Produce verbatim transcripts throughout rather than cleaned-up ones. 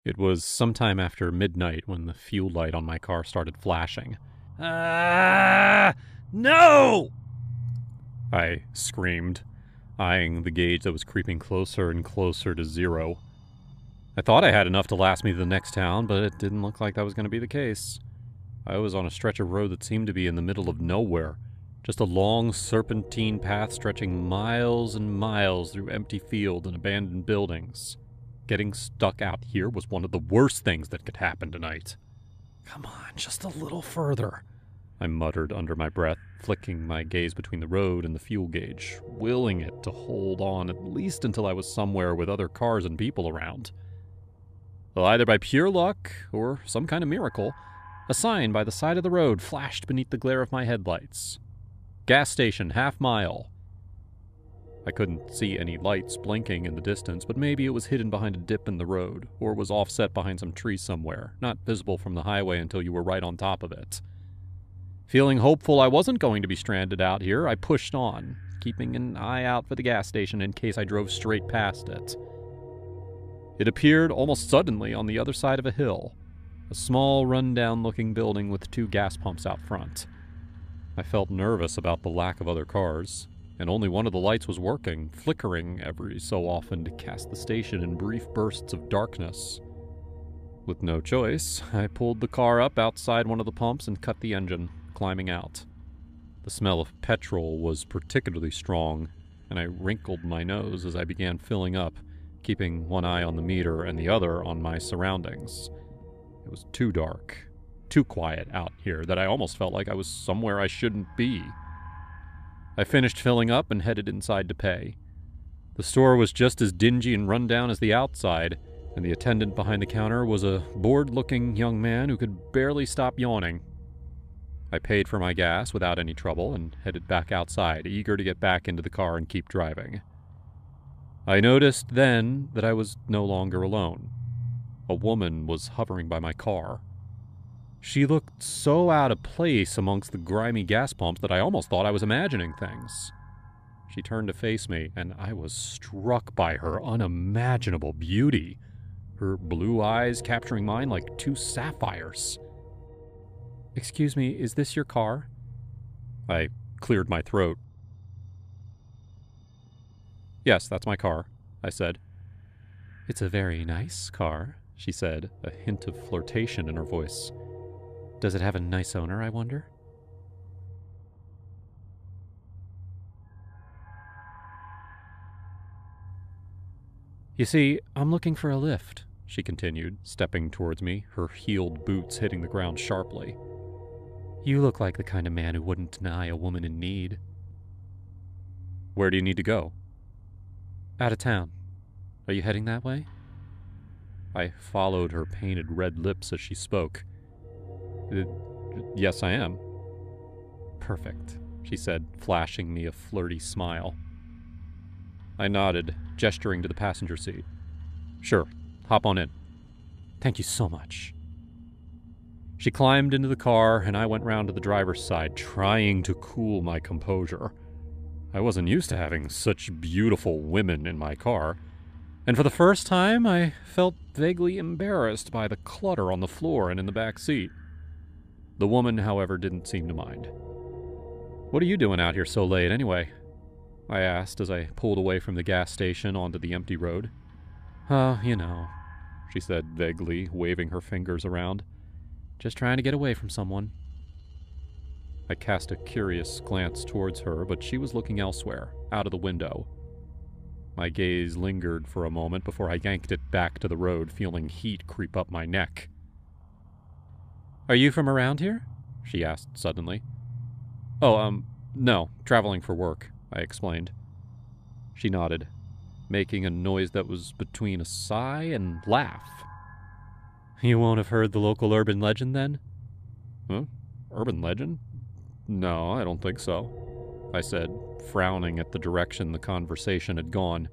It was sometime after midnight when the fuel light on my car started flashing. Ah! No! I screamed, eyeing the gauge that was creeping closer and closer to zero. I thought I had enough to last me to the next town, but it didn't look like that was going to be the case. I was on a stretch of road that seemed to be in the middle of nowhere, just a long serpentine path stretching miles and miles through empty fields and abandoned buildings. Getting stuck out here was one of the worst things that could happen tonight. Come on, just a little further, I muttered under my breath, flicking my gaze between the road and the fuel gauge, willing it to hold on at least until I was somewhere with other cars and people around. Well, either by pure luck or some kind of miracle, a sign by the side of the road flashed beneath the glare of my headlights. Gas station, half mile. I couldn't see any lights blinking in the distance, but maybe it was hidden behind a dip in the road, or was offset behind some trees somewhere, not visible from the highway until you were right on top of it. Feeling hopeful I wasn't going to be stranded out here, I pushed on, keeping an eye out for the gas station in case I drove straight past it. It appeared almost suddenly on the other side of a hill, a small, run-down-looking building with two gas pumps out front. I felt nervous about the lack of other cars, and only one of the lights was working, flickering every so often to cast the station in brief bursts of darkness. With no choice, I pulled the car up outside one of the pumps and cut the engine, climbing out. The smell of petrol was particularly strong, and I wrinkled my nose as I began filling up, keeping one eye on the meter and the other on my surroundings. It was too dark, too quiet out here that I almost felt like I was somewhere I shouldn't be. I finished filling up and headed inside to pay. The store was just as dingy and run down as the outside, and the attendant behind the counter was a bored-looking young man who could barely stop yawning. I paid for my gas without any trouble and headed back outside, eager to get back into the car and keep driving. I noticed then that I was no longer alone. A woman was hovering by my car. She looked so out of place amongst the grimy gas pumps that I almost thought I was imagining things. She turned to face me, and I was struck by her unimaginable beauty, her blue eyes capturing mine like two sapphires. "Excuse me, is this your car?" I cleared my throat. "Yes, that's my car," I said. "It's a very nice car," she said, a hint of flirtation in her voice. "Does it have a nice owner, I wonder?" "You see, I'm looking for a lift," she continued, stepping towards me, her heeled boots hitting the ground sharply. "You look like the kind of man who wouldn't deny a woman in need." "Where do you need to go?" "Out of town. Are you heading that way?" I followed her painted red lips as she spoke. Uh, yes, I am." "Perfect," she said, flashing me a flirty smile. I nodded, gesturing to the passenger seat. "Sure, hop on in." "Thank you so much." She climbed into the car, and I went round to the driver's side, trying to cool my composure. I wasn't used to having such beautiful women in my car, and for the first time I felt vaguely embarrassed by the clutter on the floor and in the back seat. The woman, however, didn't seem to mind. "What are you doing out here so late, anyway?" I asked as I pulled away from the gas station onto the empty road. "Oh, you know," she said vaguely, waving her fingers around. "Just trying to get away from someone." I cast a curious glance towards her, but she was looking elsewhere, out of the window. My gaze lingered for a moment before I yanked it back to the road, feeling heat creep up my neck. "Are you from around here?" she asked suddenly. "Oh, um, no, traveling for work," I explained. She nodded, making a noise that was between a sigh and laugh. "You won't have heard the local urban legend, then?" "Huh? Urban legend? No, I don't think so," I said, frowning at the direction the conversation had gone.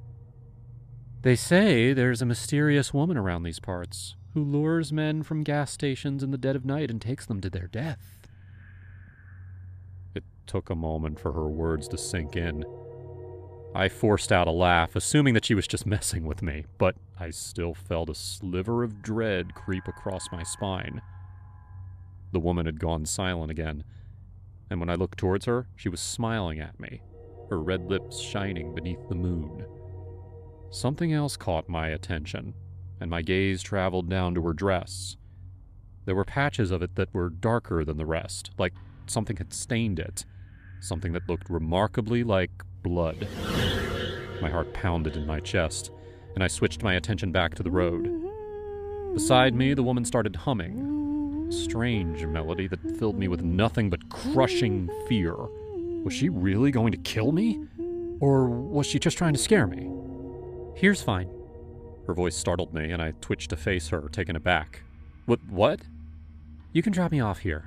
"They say there's a mysterious woman around these parts who lures men from gas stations in the dead of night and takes them to their death." It took a moment for her words to sink in. I forced out a laugh, assuming that she was just messing with me, but I still felt a sliver of dread creep across my spine. The woman had gone silent again, and when I looked towards her, she was smiling at me, her red lips shining beneath the moon. Something else caught my attention, and my gaze traveled down to her dress. There were patches of it that were darker than the rest, like something had stained it, something that looked remarkably like blood. My heart pounded in my chest, and I switched my attention back to the road. Beside me, the woman started humming, a strange melody that filled me with nothing but crushing fear. Was she really going to kill me? Or was she just trying to scare me? "Here's fine." Her voice startled me, and I twitched to face her, taken aback. What? What? "You can drop me off here."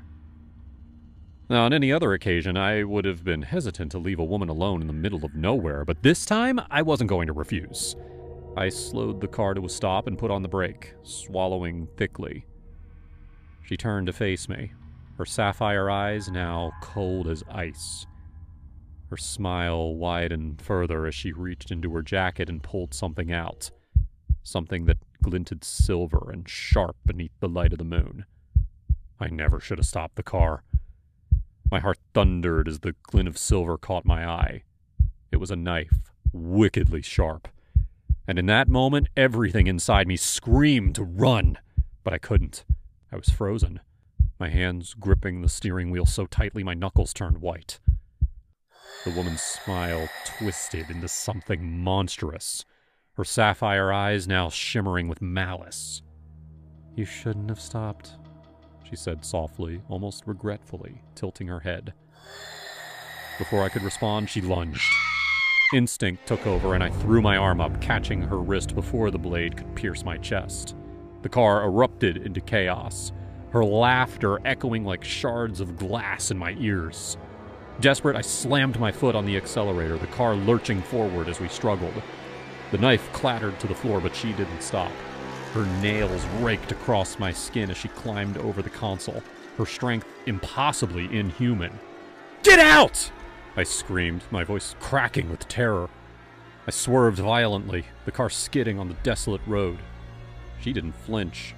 Now, on any other occasion, I would have been hesitant to leave a woman alone in the middle of nowhere, but this time, I wasn't going to refuse. I slowed the car to a stop and put on the brake, swallowing thickly. She turned to face me, her sapphire eyes now cold as ice. Her smile widened further as she reached into her jacket and pulled something out, something that glinted silver and sharp beneath the light of the moon. I never should have stopped the car. My heart thundered as the glint of silver caught my eye. It was a knife, wickedly sharp. And in that moment, everything inside me screamed to run. But I couldn't. I was frozen, my hands gripping the steering wheel so tightly my knuckles turned white. The woman's smile twisted into something monstrous, her sapphire eyes now shimmering with malice. "You shouldn't have stopped," she said softly, almost regretfully, tilting her head. Before I could respond, she lunged. Instinct took over, and I threw my arm up, catching her wrist before the blade could pierce my chest. The car erupted into chaos, her laughter echoing like shards of glass in my ears. Desperate, I slammed my foot on the accelerator, the car lurching forward as we struggled. The knife clattered to the floor, but she didn't stop. Her nails raked across my skin as she climbed over the console, her strength impossibly inhuman. "Get out!" I screamed, my voice cracking with terror. I swerved violently, the car skidding on the desolate road. She didn't flinch.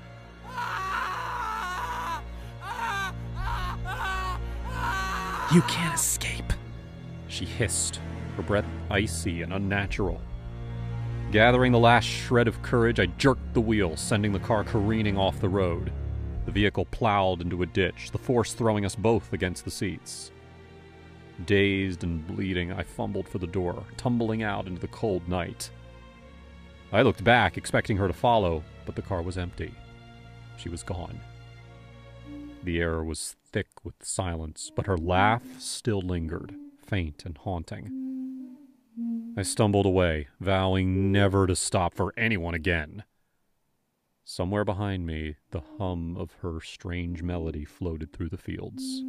"You can't escape," she hissed, her breath icy and unnatural. Gathering the last shred of courage, I jerked the wheel, sending the car careening off the road. The vehicle plowed into a ditch, the force throwing us both against the seats. Dazed and bleeding, I fumbled for the door, tumbling out into the cold night. I looked back, expecting her to follow, but the car was empty. She was gone. The air was thick with silence, but her laugh still lingered, faint and haunting. I stumbled away, vowing never to stop for anyone again. Somewhere behind me, the hum of her strange melody floated through the fields.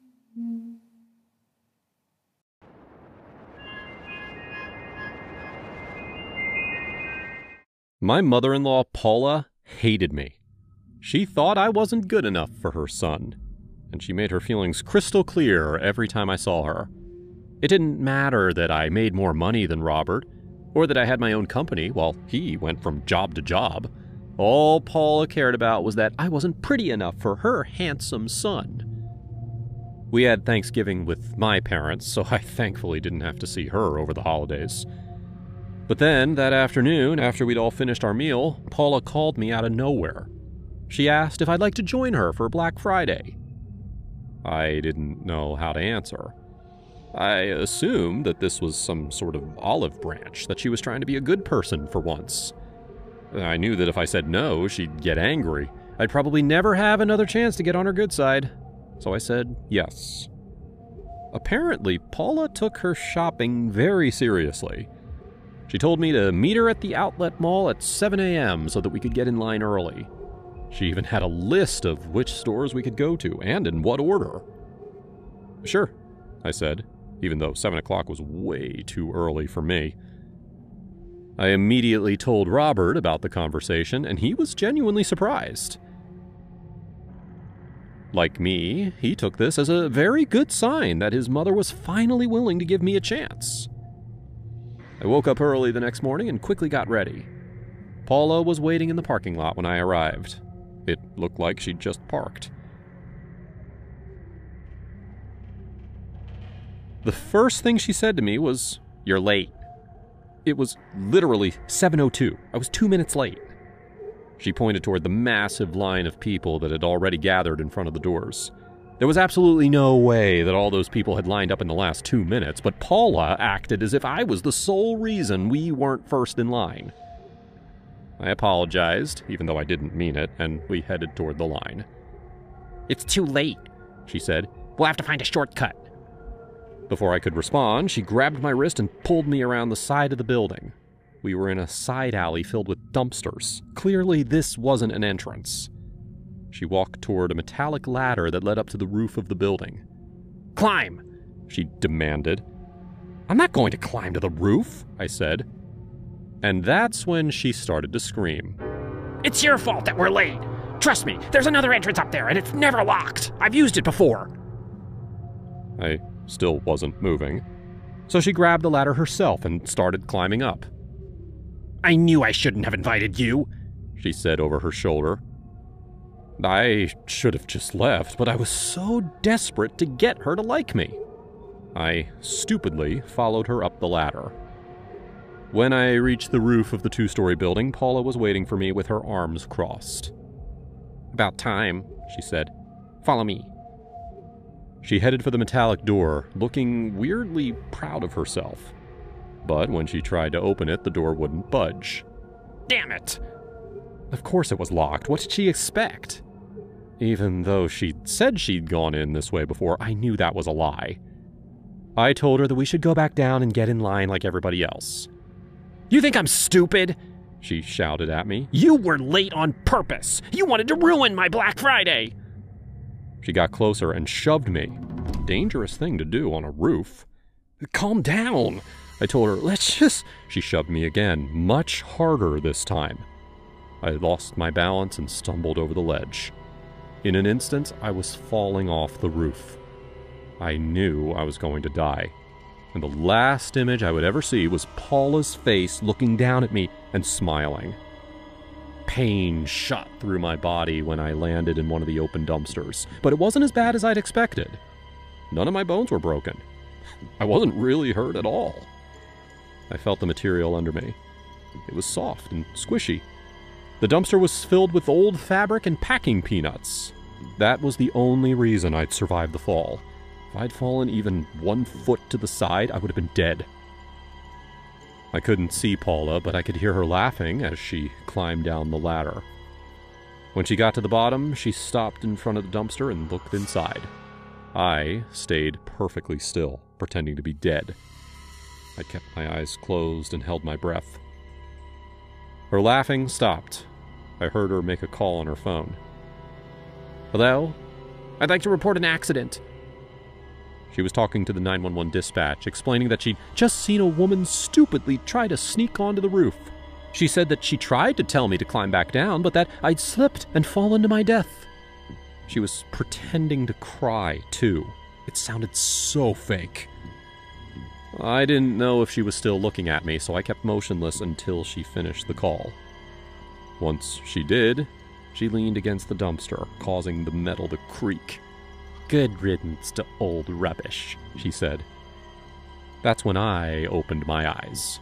My mother-in-law, Paula, hated me. She thought I wasn't good enough for her son, and she made her feelings crystal clear every time I saw her. It didn't matter that I made more money than Robert, or that I had my own company while he went from job to job. All Paula cared about was that I wasn't pretty enough for her handsome son. We had Thanksgiving with my parents, so I thankfully didn't have to see her over the holidays. But then, that afternoon, after we'd all finished our meal, Paula called me out of nowhere. She asked if I'd like to join her for Black Friday. I didn't know how to answer. I assumed that this was some sort of olive branch, that she was trying to be a good person for once. I knew that if I said no, she'd get angry. I'd probably never have another chance to get on her good side. So I said yes. Apparently, Paula took her shopping very seriously. She told me to meet her at the outlet mall at seven a.m. so that we could get in line early. She even had a list of which stores we could go to, and in what order. "Sure," I said, even though seven o'clock was way too early for me. I immediately told Robert about the conversation, and he was genuinely surprised. Like me, he took this as a very good sign that his mother was finally willing to give me a chance. I woke up early the next morning and quickly got ready. Paula was waiting in the parking lot when I arrived. It looked like she'd just parked. The first thing she said to me was, "You're late." It was literally seven oh two. I was two minutes late. She pointed toward the massive line of people that had already gathered in front of the doors. There was absolutely no way that all those people had lined up in the last two minutes, but Paula acted as if I was the sole reason we weren't first in line. I apologized, even though I didn't mean it, and we headed toward the line. "It's too late," she said. "We'll have to find a shortcut." Before I could respond, she grabbed my wrist and pulled me around the side of the building. We were in a side alley filled with dumpsters. Clearly, this wasn't an entrance. She walked toward a metallic ladder that led up to the roof of the building. "Climb!" she demanded. "I'm not going to climb to the roof," I said. And that's when she started to scream. "It's your fault that we're late! Trust me, there's another entrance up there, and it's never locked! I've used it before!" I still wasn't moving, so she grabbed the ladder herself and started climbing up. "I knew I shouldn't have invited you," she said over her shoulder. I should have just left, but I was so desperate to get her to like me. I stupidly followed her up the ladder. When I reached the roof of the two-story building, Paula was waiting for me with her arms crossed. "About time," she said. "Follow me." She headed for the metallic door, looking weirdly proud of herself. But when she tried to open it, the door wouldn't budge. Damn it! Of course it was locked. What did she expect? Even though she'd said she'd gone in this way before, I knew that was a lie. I told her that we should go back down and get in line like everybody else. "You think I'm stupid?" she shouted at me. "You were late on purpose! You wanted to ruin my Black Friday!" She got closer and shoved me. Dangerous thing to do on a roof. "Calm down," I told her. "Let's just..." She shoved me again, much harder this time. I lost my balance and stumbled over the ledge. In an instant, I was falling off the roof. I knew I was going to die. And the last image I would ever see was Paula's face looking down at me and smiling. Pain shot through my body when I landed in one of the open dumpsters, but it wasn't as bad as I'd expected. None of my bones were broken. I wasn't really hurt at all. I felt the material under me. It was soft and squishy. The dumpster was filled with old fabric and packing peanuts. That was the only reason I'd survived the fall. If I'd fallen even one foot to the side, I would have been dead. I couldn't see Paula, but I could hear her laughing as she climbed down the ladder. When she got to the bottom, she stopped in front of the dumpster and looked inside. I stayed perfectly still, pretending to be dead. I kept my eyes closed and held my breath. Her laughing stopped. I heard her make a call on her phone. "Hello? I'd like to report an accident." She was talking to the nine one one dispatch, explaining that she'd just seen a woman stupidly try to sneak onto the roof. She said that she tried to tell me to climb back down, but that I'd slipped and fallen to my death. She was pretending to cry, too. It sounded so fake. I didn't know if she was still looking at me, so I kept motionless until she finished the call. Once she did, she leaned against the dumpster, causing the metal to creak. "Good riddance to old rubbish," she said. That's when I opened my eyes.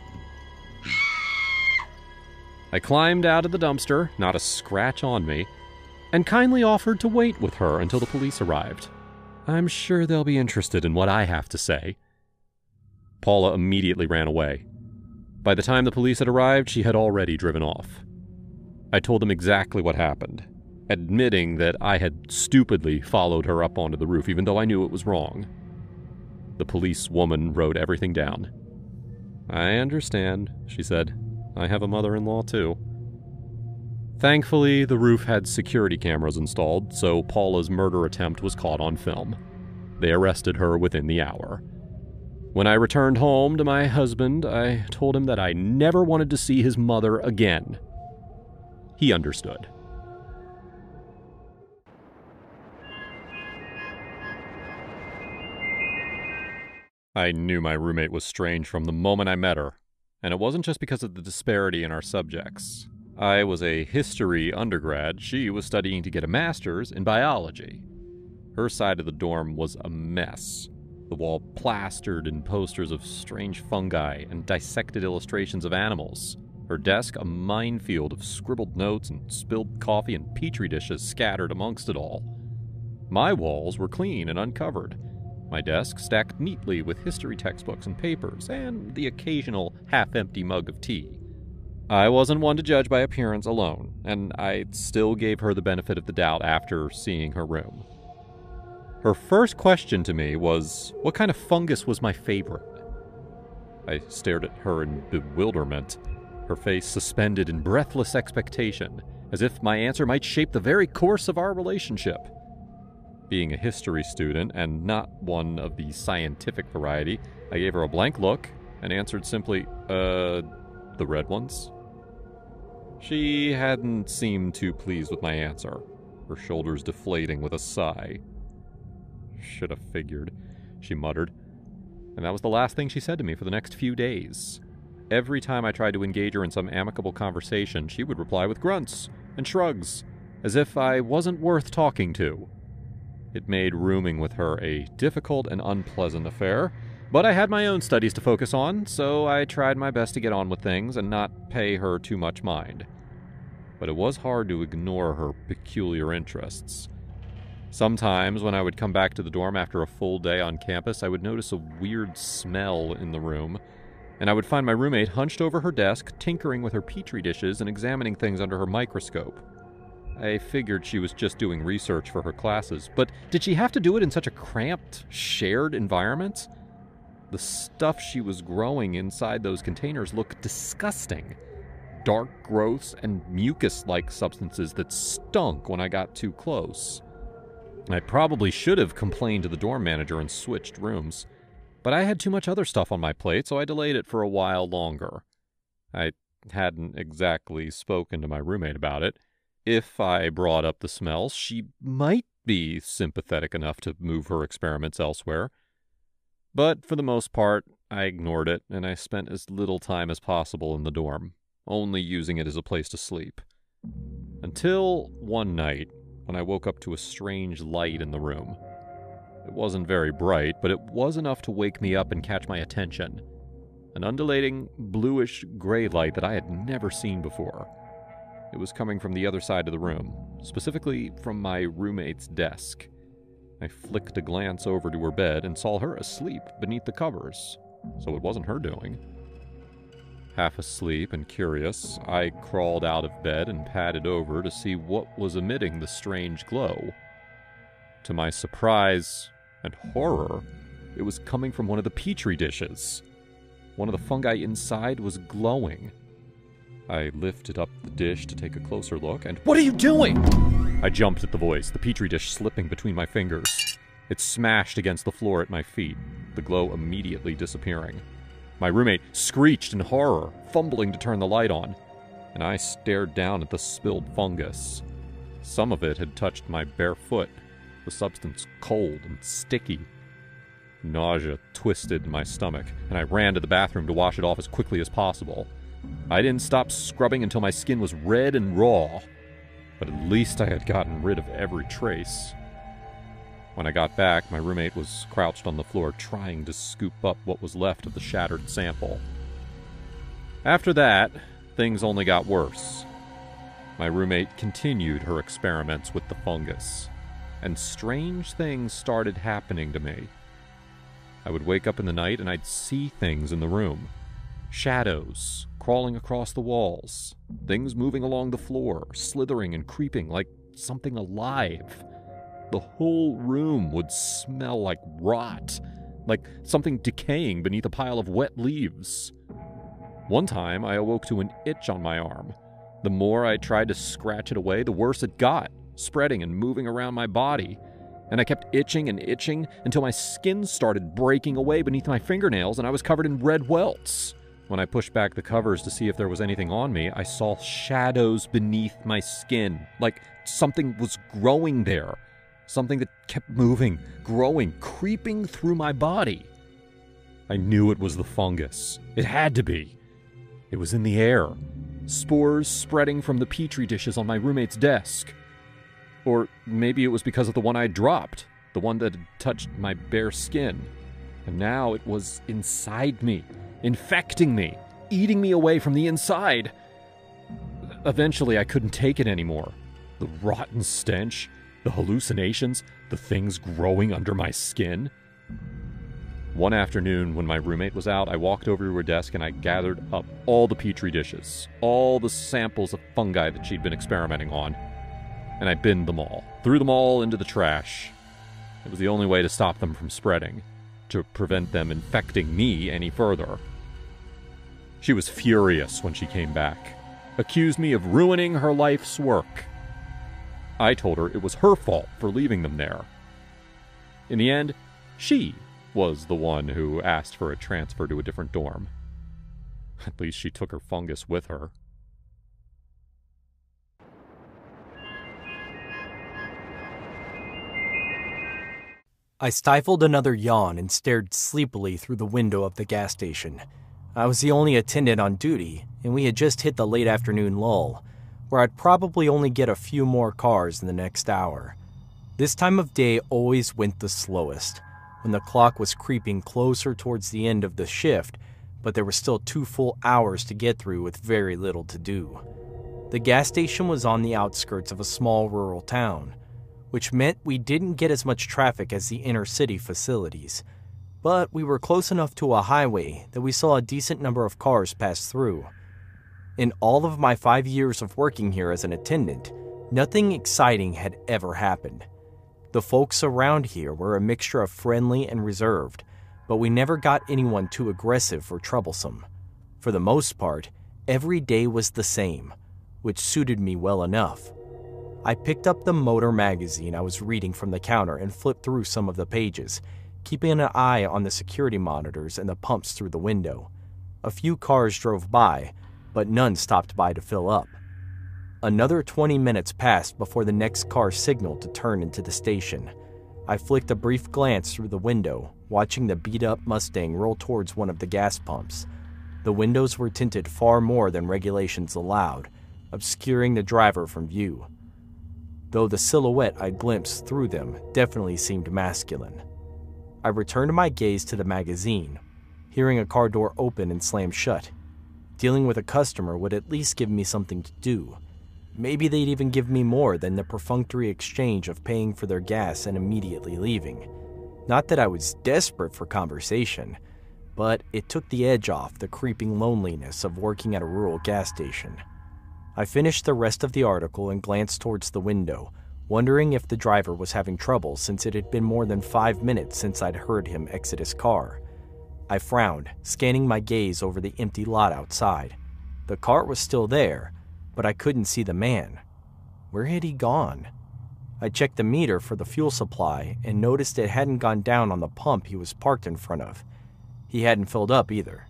I climbed out of the dumpster, not a scratch on me, and kindly offered to wait with her until the police arrived. I'm sure they'll be interested in what I have to say. Paula immediately ran away. By the time the police had arrived, she had already driven off. I told them exactly what happened, admitting that I had stupidly followed her up onto the roof, even though I knew it was wrong. The police woman wrote everything down. "I understand," she said. "I have a mother-in-law, too." Thankfully, the roof had security cameras installed, so Paula's murder attempt was caught on film. They arrested her within the hour. When I returned home to my husband, I told him that I never wanted to see his mother again. He understood. I knew my roommate was strange from the moment I met her. And it wasn't just because of the disparity in our subjects. I was a history undergrad, she was studying to get a master's in biology. Her side of the dorm was a mess. The wall plastered in posters of strange fungi and dissected illustrations of animals. Her desk a minefield of scribbled notes and spilled coffee and petri dishes scattered amongst it all. My walls were clean and uncovered. My desk stacked neatly with history textbooks and papers, and the occasional half-empty mug of tea. I wasn't one to judge by appearance alone, and I still gave her the benefit of the doubt after seeing her room. Her first question to me was, what kind of fungus was my favorite? I stared at her in bewilderment, her face suspended in breathless expectation, as if my answer might shape the very course of our relationship. Being a history student, and not one of the scientific variety, I gave her a blank look and answered simply, uh, the red ones? She hadn't seemed too pleased with my answer, her shoulders deflating with a sigh. Should have figured, she muttered. And that was the last thing she said to me for the next few days. Every time I tried to engage her in some amicable conversation, she would reply with grunts and shrugs, as if I wasn't worth talking to. It made rooming with her a difficult and unpleasant affair, but I had my own studies to focus on, so I tried my best to get on with things and not pay her too much mind. But it was hard to ignore her peculiar interests. Sometimes, when I would come back to the dorm after a full day on campus, I would notice a weird smell in the room, and I would find my roommate hunched over her desk, tinkering with her petri dishes and examining things under her microscope. I figured she was just doing research for her classes, but did she have to do it in such a cramped, shared environment? The stuff she was growing inside those containers looked disgusting. Dark growths and mucus-like substances that stunk when I got too close. I probably should have complained to the dorm manager and switched rooms, but I had too much other stuff on my plate, so I delayed it for a while longer. I hadn't exactly spoken to my roommate about it. If I brought up the smells, she might be sympathetic enough to move her experiments elsewhere. But for the most part, I ignored it, and I spent as little time as possible in the dorm, only using it as a place to sleep. Until one night, when I woke up to a strange light in the room. It wasn't very bright, but it was enough to wake me up and catch my attention. An undulating, bluish-gray light that I had never seen before. It was coming from the other side of the room, specifically from my roommate's desk. I flicked a glance over to her bed and saw her asleep beneath the covers, so it wasn't her doing. Half asleep and curious, I crawled out of bed and padded over to see what was emitting the strange glow. To my surprise and horror, it was coming from one of the petri dishes. One of the fungi inside was glowing. I lifted up the dish to take a closer look, and "What are you doing?" I jumped at the voice, the petri dish slipping between my fingers. It smashed against the floor at my feet, the glow immediately disappearing. My roommate screeched in horror, fumbling to turn the light on, and I stared down at the spilled fungus. Some of it had touched my bare foot, the substance cold and sticky. Nausea twisted in my stomach, and I ran to the bathroom to wash it off as quickly as possible. I didn't stop scrubbing until my skin was red and raw, but at least I had gotten rid of every trace. When I got back, my roommate was crouched on the floor trying to scoop up what was left of the shattered sample. After that, things only got worse. My roommate continued her experiments with the fungus, and strange things started happening to me. I would wake up in the night and I'd see things in the room. Shadows crawling across the walls, things moving along the floor, slithering and creeping like something alive. The whole room would smell like rot, like something decaying beneath a pile of wet leaves. One time, I awoke to an itch on my arm. The more I tried to scratch it away, the worse it got, spreading and moving around my body. And I kept itching and itching until my skin started breaking away beneath my fingernails and I was covered in red welts. When I pushed back the covers to see if there was anything on me, I saw shadows beneath my skin, like something was growing there. Something that kept moving, growing, creeping through my body. I knew it was the fungus. It had to be. It was in the air. Spores spreading from the petri dishes on my roommate's desk. Or maybe it was because of the one I dropped, the one that had touched my bare skin. And now it was inside me, infecting me, eating me away from the inside. Eventually, I couldn't take it anymore. The rotten stench, the hallucinations, the things growing under my skin. One afternoon, when my roommate was out, I walked over to her desk and I gathered up all the petri dishes, all the samples of fungi that she'd been experimenting on, and I binned them all, threw them all into the trash. It was the only way to stop them from spreading, to prevent them infecting me any further. She was furious when she came back, accused me of ruining her life's work. I told her it was her fault for leaving them there. In the end, she was the one who asked for a transfer to a different dorm. At least she took her fungus with her. I stifled another yawn and stared sleepily through the window of the gas station. I was the only attendant on duty, and we had just hit the late afternoon lull, where I'd probably only get a few more cars in the next hour. This time of day always went the slowest, when the clock was creeping closer towards the end of the shift, but there were still two full hours to get through with very little to do. The gas station was on the outskirts of a small rural town, which meant we didn't get as much traffic as the inner city facilities, but we were close enough to a highway that we saw a decent number of cars pass through. In all of my five years of working here as an attendant, nothing exciting had ever happened. The folks around here were a mixture of friendly and reserved, but we never got anyone too aggressive or troublesome. For the most part, every day was the same, which suited me well enough. I picked up the motor magazine I was reading from the counter and flipped through some of the pages, keeping an eye on the security monitors and the pumps through the window. A few cars drove by, but none stopped by to fill up. Another twenty minutes passed before the next car signaled to turn into the station. I flicked a brief glance through the window, watching the beat-up Mustang roll towards one of the gas pumps. The windows were tinted far more than regulations allowed, obscuring the driver from view, though the silhouette I glimpsed through them definitely seemed masculine. I returned my gaze to the magazine, hearing a car door open and slam shut. Dealing with a customer would at least give me something to do. Maybe they'd even give me more than the perfunctory exchange of paying for their gas and immediately leaving. Not that I was desperate for conversation, but it took the edge off the creeping loneliness of working at a rural gas station. I finished the rest of the article and glanced towards the window, wondering if the driver was having trouble since it had been more than five minutes since I'd heard him exit his car. I frowned, scanning my gaze over the empty lot outside. The car was still there, but I couldn't see the man. Where had he gone? I checked the meter for the fuel supply and noticed it hadn't gone down on the pump he was parked in front of. He hadn't filled up either.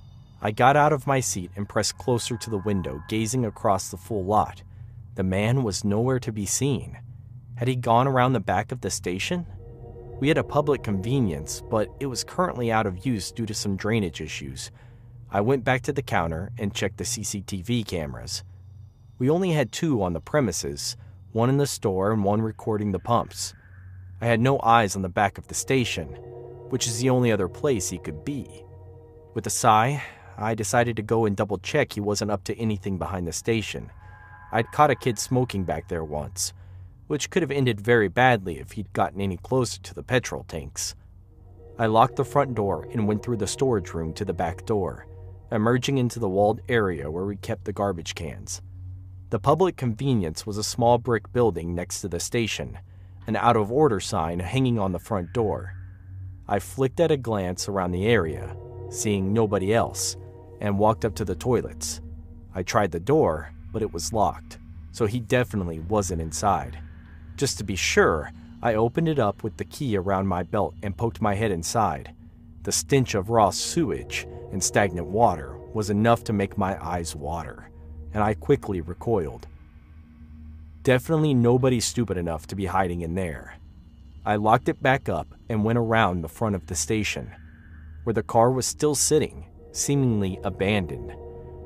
I got out of my seat and pressed closer to the window, gazing across the full lot. The man was nowhere to be seen. Had he gone around the back of the station? We had a public convenience, but it was currently out of use due to some drainage issues. I went back to the counter and checked the C C T V cameras. We only had two on the premises, one in the store and one recording the pumps. I had no eyes on the back of the station, which is the only other place he could be. With a sigh, I decided to go and double check he wasn't up to anything behind the station. I'd caught a kid smoking back there once, which could have ended very badly if he'd gotten any closer to the petrol tanks. I locked the front door and went through the storage room to the back door, emerging into the walled area where we kept the garbage cans. The public convenience was a small brick building next to the station, an out-of-order sign hanging on the front door. I flicked at a glance around the area, seeing nobody else, and walked up to the toilets. I tried the door, but it was locked, so he definitely wasn't inside. Just to be sure, I opened it up with the key around my belt and poked my head inside. The stench of raw sewage and stagnant water was enough to make my eyes water, and I quickly recoiled. Definitely nobody stupid enough to be hiding in there. I locked it back up and went around the front of the station, where the car was still sitting, seemingly abandoned.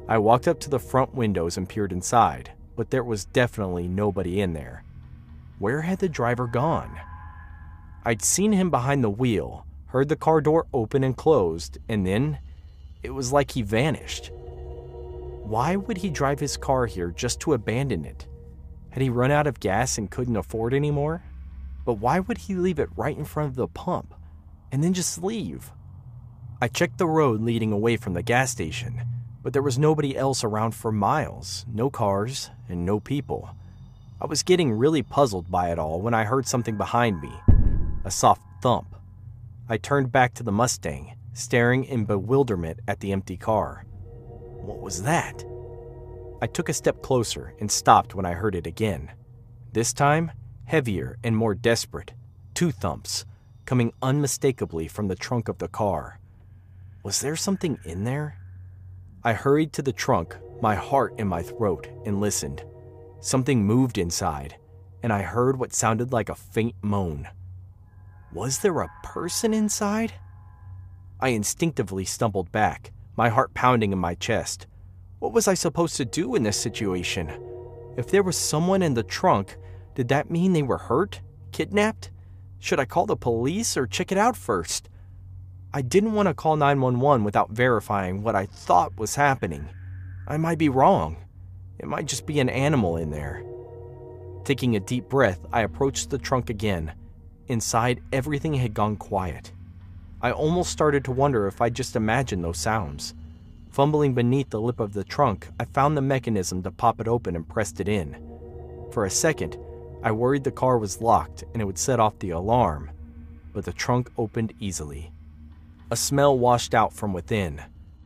I walked up to the front windows and peered inside, but there was definitely nobody in there. Where had the driver gone? I'd seen him behind the wheel, heard the car door open and closed, and then it was like he vanished. Why would he drive his car here just to abandon it? Had he run out of gas and couldn't afford any more? But why would he leave it right in front of the pump and then just leave? I checked the road leading away from the gas station, but there was nobody else around for miles, no cars, and no people. I was getting really puzzled by it all when I heard something behind me, a soft thump. I turned back to the Mustang, staring in bewilderment at the empty car. What was that? I took a step closer and stopped when I heard it again. This time, heavier and more desperate, two thumps, coming unmistakably from the trunk of the car. Was there something in there? I hurried to the trunk, my heart in my throat, and listened. Something moved inside, and I heard what sounded like a faint moan. Was there a person inside? I instinctively stumbled back, my heart pounding in my chest. What was I supposed to do in this situation? If there was someone in the trunk, did that mean they were hurt? Kidnapped? Should I call the police or check it out first? I didn't want to call nine one one without verifying what I thought was happening. I might be wrong. It might just be an animal in there. Taking a deep breath, I approached the trunk again. Inside, everything had gone quiet. I almost started to wonder if I'd just imagined those sounds. Fumbling beneath the lip of the trunk, I found the mechanism to pop it open and pressed it in. For a second, I worried the car was locked and it would set off the alarm, but the trunk opened easily. A smell washed out from within.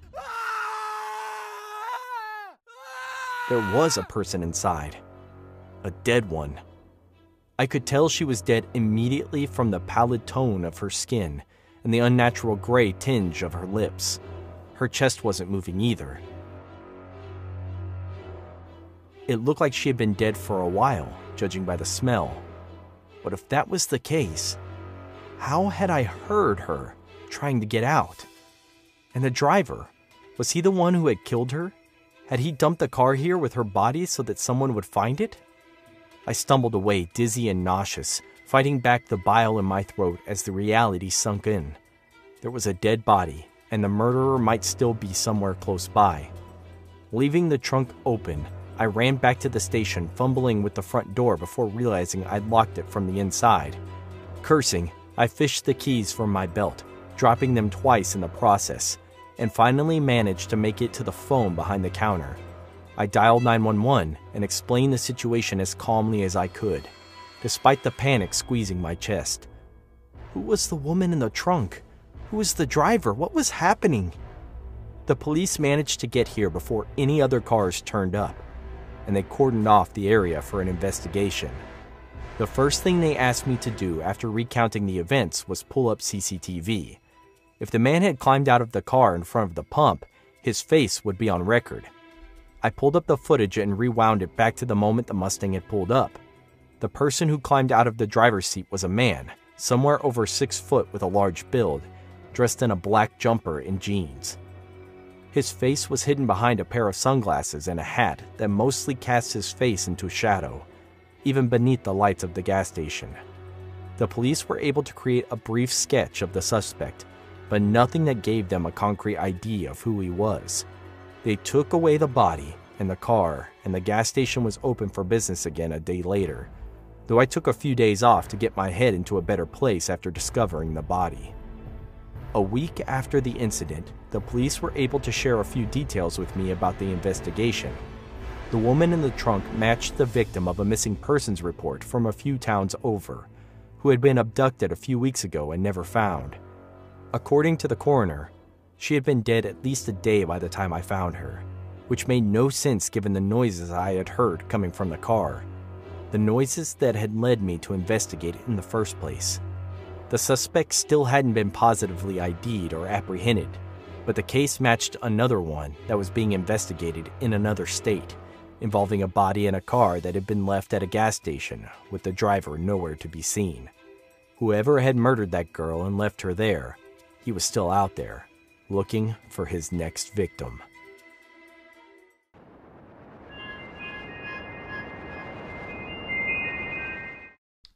There was a person inside. A dead one. I could tell she was dead immediately from the pallid tone of her skin and the unnatural gray tinge of her lips. Her chest wasn't moving either. It looked like she had been dead for a while, judging by the smell. But if that was the case, how had I heard her trying to get out? And the driver, was he the one who had killed her? Had he dumped the car here with her body so that someone would find it? I stumbled away, dizzy and nauseous, fighting back the bile in my throat as the reality sunk in. There was a dead body, and the murderer might still be somewhere close by. Leaving the trunk open, I ran back to the station, fumbling with the front door before realizing I'd locked it from the inside. Cursing, I fished the keys from my belt, dropping them twice in the process, and finally managed to make it to the phone behind the counter. I dialed nine one one and explained the situation as calmly as I could, despite the panic squeezing my chest. Who was the woman in the trunk? Who was the driver? What was happening? The police managed to get here before any other cars turned up, and they cordoned off the area for an investigation. The first thing they asked me to do after recounting the events was pull up C C T V. If the man had climbed out of the car in front of the pump, his face would be on record. I pulled up the footage and rewound it back to the moment the Mustang had pulled up. The person who climbed out of the driver's seat was a man, somewhere over six foot with a large build, dressed in a black jumper and jeans. His face was hidden behind a pair of sunglasses and a hat that mostly cast his face into shadow, even beneath the lights of the gas station. The police were able to create a brief sketch of the suspect, but nothing that gave them a concrete idea of who he was. They took away the body and the car, and the gas station was open for business again a day later, though I took a few days off to get my head into a better place after discovering the body. A week after the incident, the police were able to share a few details with me about the investigation. The woman in the trunk matched the victim of a missing persons report from a few towns over, who had been abducted a few weeks ago and never found. According to the coroner, she had been dead at least a day by the time I found her, which made no sense given the noises I had heard coming from the car, the noises that had led me to investigate it in the first place. The suspect still hadn't been positively I D'd or apprehended, but the case matched another one that was being investigated in another state, involving a body and a car that had been left at a gas station with the driver nowhere to be seen. Whoever had murdered that girl and left her there, he was still out there, looking for his next victim.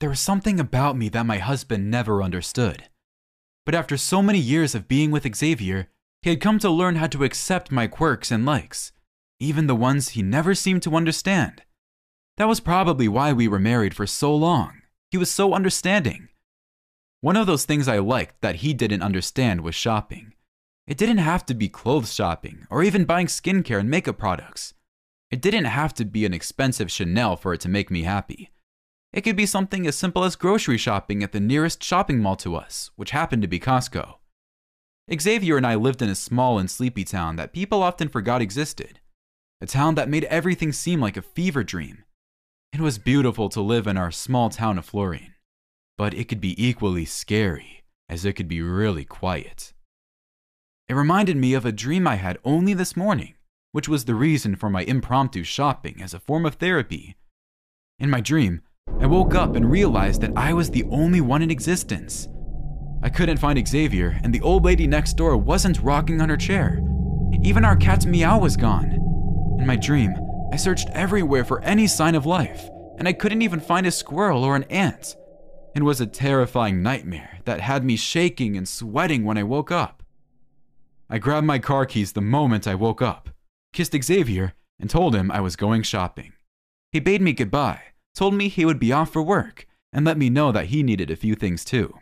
there was something about me that my husband never understood. But after so many years of being with Xavier, he had come to learn how to accept my quirks and likes, even the ones he never seemed to understand. That was probably why we were married for so long. He was so understanding. One of those things I liked that he didn't understand was shopping. It didn't have to be clothes shopping or even buying skincare and makeup products. It didn't have to be an expensive Chanel for it to make me happy. It could be something as simple as grocery shopping at the nearest shopping mall to us, which happened to be Costco. Xavier and I lived in a small and sleepy town that people often forgot existed. A town that made everything seem like a fever dream. It was beautiful to live in our small town of Florian, but it could be equally scary, as it could be really quiet. It reminded me of a dream I had only this morning, which was the reason for my impromptu shopping as a form of therapy. In my dream, I woke up and realized that I was the only one in existence. I couldn't find Xavier, and the old lady next door wasn't rocking on her chair. Even our cat Meow was gone. In my dream, I searched everywhere for any sign of life, and I couldn't even find a squirrel or an ant. It was a terrifying nightmare that had me shaking and sweating when I woke up. I grabbed my car keys the moment I woke up, kissed Xavier, and told him I was going shopping. He bade me goodbye, told me he would be off for work, and let me know that he needed a few things too.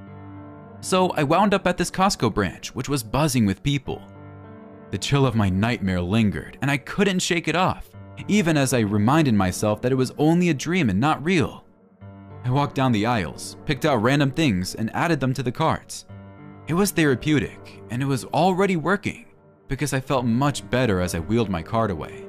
So I wound up at this Costco branch, which was buzzing with people. The chill of my nightmare lingered, and I couldn't shake it off, even as I reminded myself that it was only a dream and not real. I walked down the aisles, picked out random things, and added them to the carts. It was therapeutic, and it was already working, because I felt much better as I wheeled my cart away.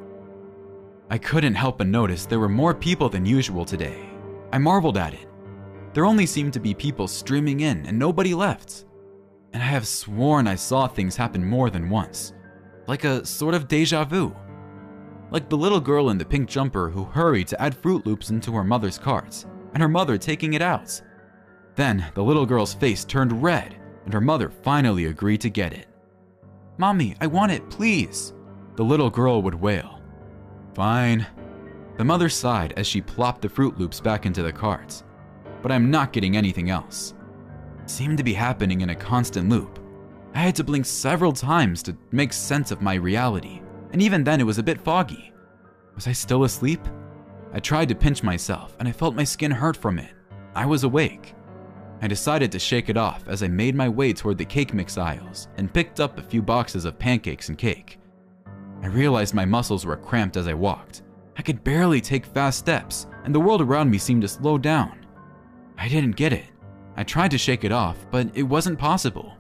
I couldn't help but notice there were more people than usual today. I marveled at it. There only seemed to be people streaming in and nobody left. And I have sworn I saw things happen more than once, like a sort of deja vu. Like the little girl in the pink jumper who hurried to add Fruit Loops into her mother's cart, and her mother taking it out. Then the little girl's face turned red, and her mother finally agreed to get it. "Mommy, I want it, please," the little girl would wail. "Fine." The mother sighed as she plopped the Fruit Loops back into the cart. But I'm not getting anything else. It seemed to be happening in a constant loop. I had to blink several times to make sense of my reality, and even then it was a bit foggy. Was I still asleep? I tried to pinch myself, and I felt my skin hurt from it. I was awake. I decided to shake it off as I made my way toward the cake mix aisles and picked up a few boxes of pancakes and cake. I realized my muscles were cramped as I walked. I could barely take fast steps, and the world around me seemed to slow down. I didn't get it. I tried to shake it off, but it wasn't possible.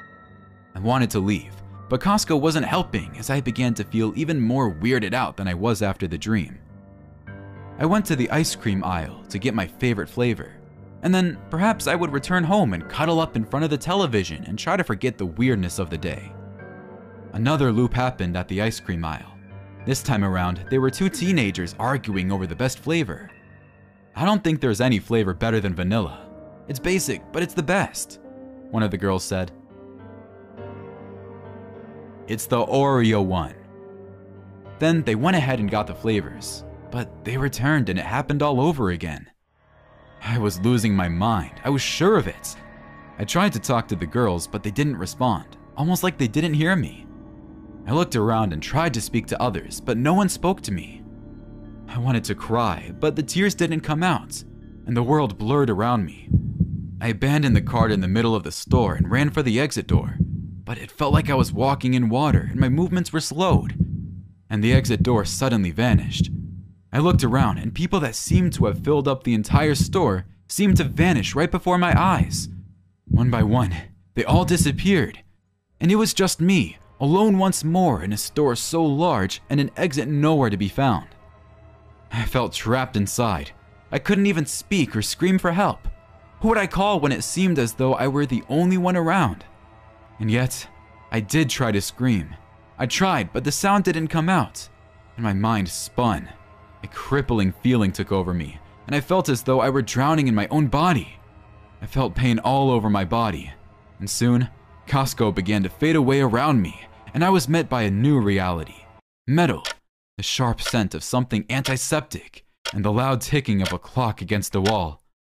I wanted to leave, but Costco wasn't helping as I began to feel even more weirded out than I was after the dream. I went to the ice cream aisle to get my favorite flavor, and then perhaps I would return home and cuddle up in front of the television and try to forget the weirdness of the day. Another loop happened at the ice cream aisle. This time around, there were two teenagers arguing over the best flavor. "I don't think there's any flavor better than vanilla. It's basic, but it's the best," one of the girls said. "It's the Oreo one." Then they went ahead and got the flavors, but they returned and it happened all over again. I was losing my mind. I was sure of it. I tried to talk to the girls, but they didn't respond, almost like they didn't hear me. I looked around and tried to speak to others, but no one spoke to me. I wanted to cry, but the tears didn't come out, and the world blurred around me. I abandoned the cart in the middle of the store and ran for the exit door, but it felt like I was walking in water and my movements were slowed, and the exit door suddenly vanished. I looked around, and people that seemed to have filled up the entire store seemed to vanish right before my eyes. One by one, they all disappeared, and it was just me, alone once more in a store so large and an exit nowhere to be found. I felt trapped inside. I couldn't even speak or scream for help. Who would I call when it seemed as though I were the only one around? And yet, I did try to scream. I tried, but the sound didn't come out, and my mind spun. A crippling feeling took over me, and I felt as though I were drowning in my own body. I felt pain all over my body, and soon, Costco began to fade away around me, and I was met by a new reality. Metal, the sharp scent of something antiseptic, and the loud ticking of a clock against the wall.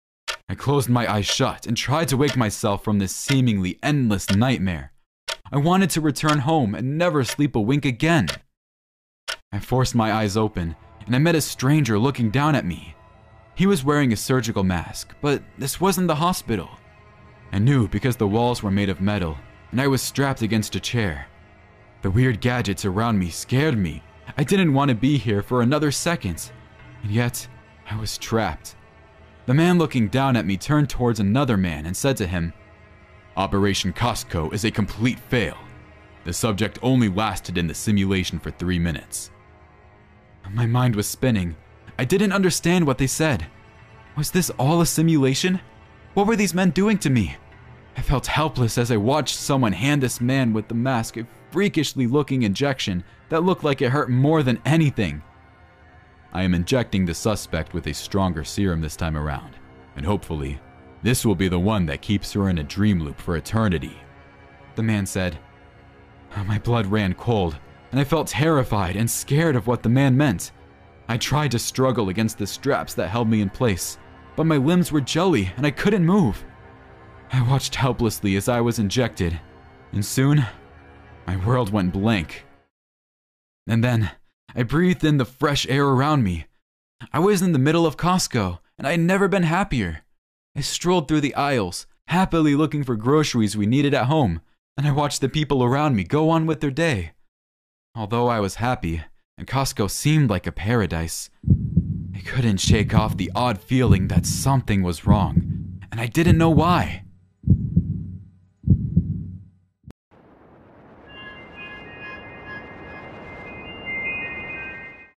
I closed my eyes shut and tried to wake myself from this seemingly endless nightmare. I wanted to return home and never sleep a wink again. I forced my eyes open, and I met a stranger looking down at me. He was wearing a surgical mask, but this wasn't the hospital. I knew because the walls were made of metal, and I was strapped against a chair. The weird gadgets around me scared me. I didn't want to be here for another second, and yet I was trapped. The man looking down at me turned towards another man and said to him, "Operation Costco is a complete fail. The subject only lasted in the simulation for three minutes." My mind was spinning. I didn't understand what they said. Was this all a simulation? What were these men doing to me? I felt helpless as I watched someone hand this man with the mask a freakishly looking injection that looked like it hurt more than anything. "I am injecting the suspect with a stronger serum this time around, and hopefully, this will be the one that keeps her in a dream loop for eternity," the man said. My blood ran cold, and I felt terrified and scared of what the man meant. I tried to struggle against the straps that held me in place, but my limbs were jelly and I couldn't move. I watched helplessly as I was injected, and soon, my world went blank. And then, I breathed in the fresh air around me. I was in the middle of Costco, and I had never been happier. I strolled through the aisles, happily looking for groceries we needed at home, and I watched the people around me go on with their day. Although I was happy, and Costco seemed like a paradise, I couldn't shake off the odd feeling that something was wrong, and I didn't know why.